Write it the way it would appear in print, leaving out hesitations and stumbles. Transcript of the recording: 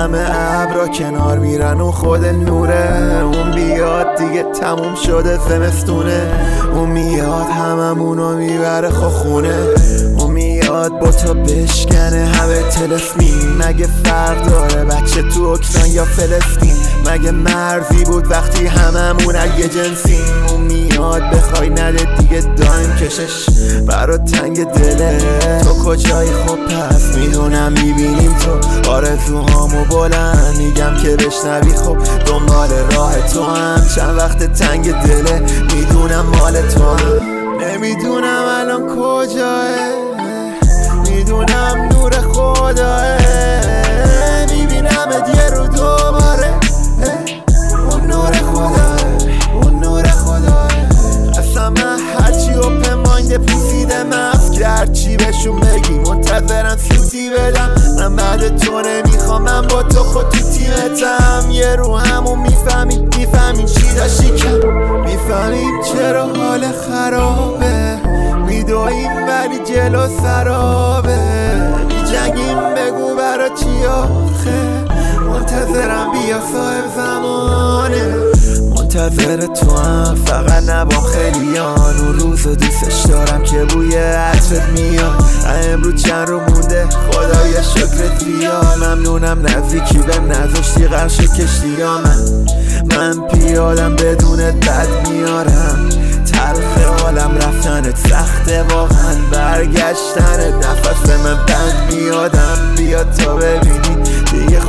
همه ابرا کنار میرن و خود نوره. اون بیاد دیگه تموم شده زمستونه. اون میاد هممونو میبره خونه. اون میاد با تو بشکنه همه تلسمین. مگه فرق داره بچه تو اوکراین یا فلسطین؟ مگه مرزی بود وقتی هممون یه جنسیم؟ اون میاد بخوای نده دیگه دایم کشش برا تنگ دله. تو کجایی؟ خب پس میدونم میبینیم تو آرزوهامو بلند میگم که بشنوی. خب دنبال راه تو هم چند وقت تنگ دله. میدونم مال تو هم نمیدونم الان کجاه. میدونم نور خداه. میبینم یه رو دوباره. اون نور خداه. اون نور خداه. اصلا من هرچی اوپن مایند پوسیده مفت کرد چی بهشون بگی منتظرم سوتی بدم. من بعد تو نمیخوام من با تو خود تو تیمتم. یه رو همون میفهمیم چی داشتی کم. میفهمیم چرا حال خرابه. میدویم ولی جلو سرابه. میجنگیم بگو برا چی آخه. منتظرم بیا صاحب زمانه. منتظر تو هم فقط نبا خیلیان. اون روز دوستش دارم که بوی عطرت میاد. امروز چند رو مونده خدای شکرت بیاد. ممنونم نزدیکی بهم نذاشتی غرش کشتی ها. من پیادم بدونت بد میارم. تلخ حالم رفتنت سخته واقعا. برگشتنت نفس من بند میادم. بیا تا ببینی دیگه